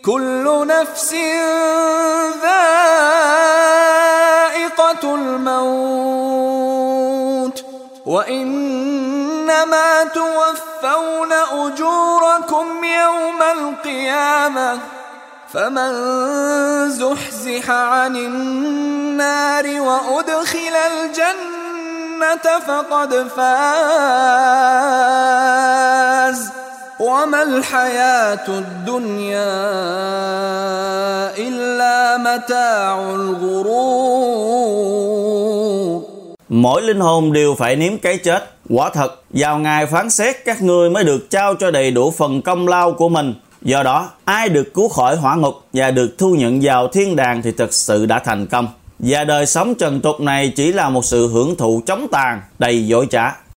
كل نفس ذائقة الموت وإنما توفون أجوركم يوم القيامة فمن زحزح عن النار وأدخل الجنة فقد فاز وما الحياة الدنيا إلا متاع الغرور. Mỗi linh hồn đều phải nếm cái chết. Quả thật, vào ngày phán xét các ngươi mới được trao cho đầy đủ phần công lao của mình. Do đó, ai được cứu khỏi hỏa ngục và được thu nhận vào thiên đàng thì thực sự đã thành công. Và đời sống trần tục này chỉ là một sự hưởng thụ chóng tàn, đầy dối trá.